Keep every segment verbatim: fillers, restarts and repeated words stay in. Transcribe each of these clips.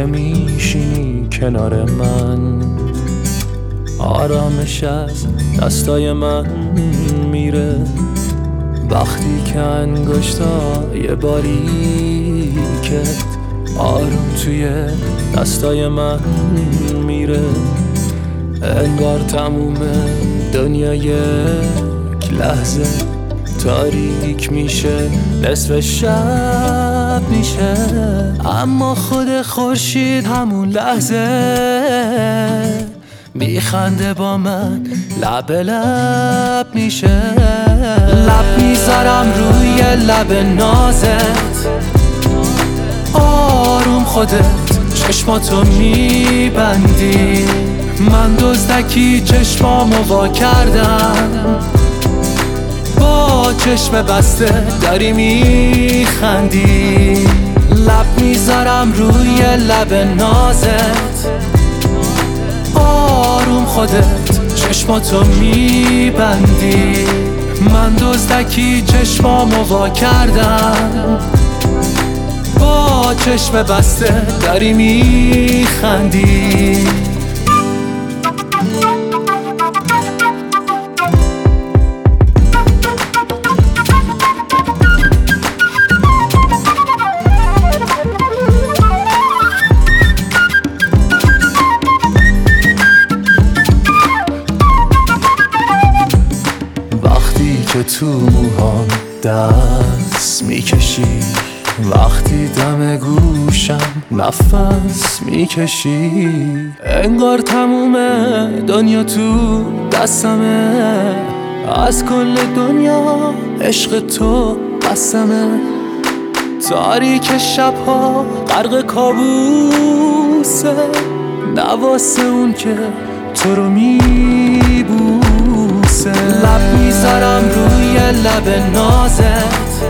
که میشینی کنار من، آرامش از دستای من میره وقتی که انگشتای باریکت آروم توی دستای من میره. انگار تموم دنیا یک لحظه تاریک میشه، نصف شب میشه، اما خود خورشید همون لحظه میخنده با من، لب لب میشه. لب میذارم روی لب نازت، آروم خودت چشماتو میبندی، من دزدکی چشمامو وا کردم، با چشم بسته داری میخندی. لب میذارم روی لب نازت، آروم خودت چشماتو میبندی، من دزدکی چشمامو وا کردم، با چشم بسته داری میخندی. که تو موهام دست میکشی، وقتی دم گوشم نفس میکشی، انگار تموم دنیا تو دستمه، از کل دنیا عشق تو بسمه. تاریک شبها غرق کابوسه، نواسه اون که تو رو میبوسه. لب میذارم روی لب نازت،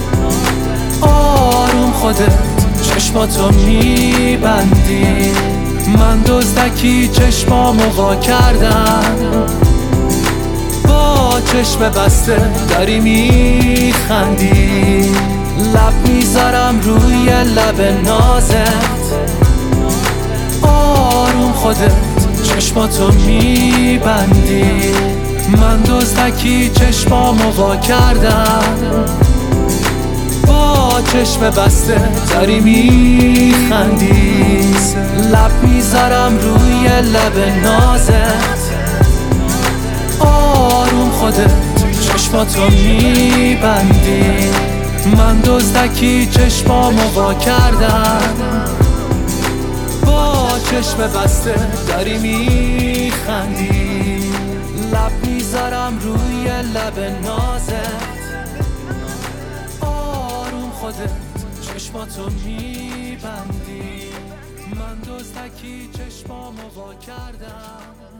آروم خودت چشماتو میبندی، من دزدکی چشمامو وا کردم، با چشم بسته داری میخندی. لب میذارم روی لب نازت، آروم خودت چشماتو میبندی، من دزدکی چشمامو وا کردم، با چشم بسته داری میخندی. لب میذارم روی لب نازت، آروم خودت چشماتو میبندی، من دزدکی چشمامو وا کردم، با چشم بسته داری میخندی. لب میذارم روی لب نازت، آروم خودت چشماتو میبندی، من دزدکی چشمامو وا کردم.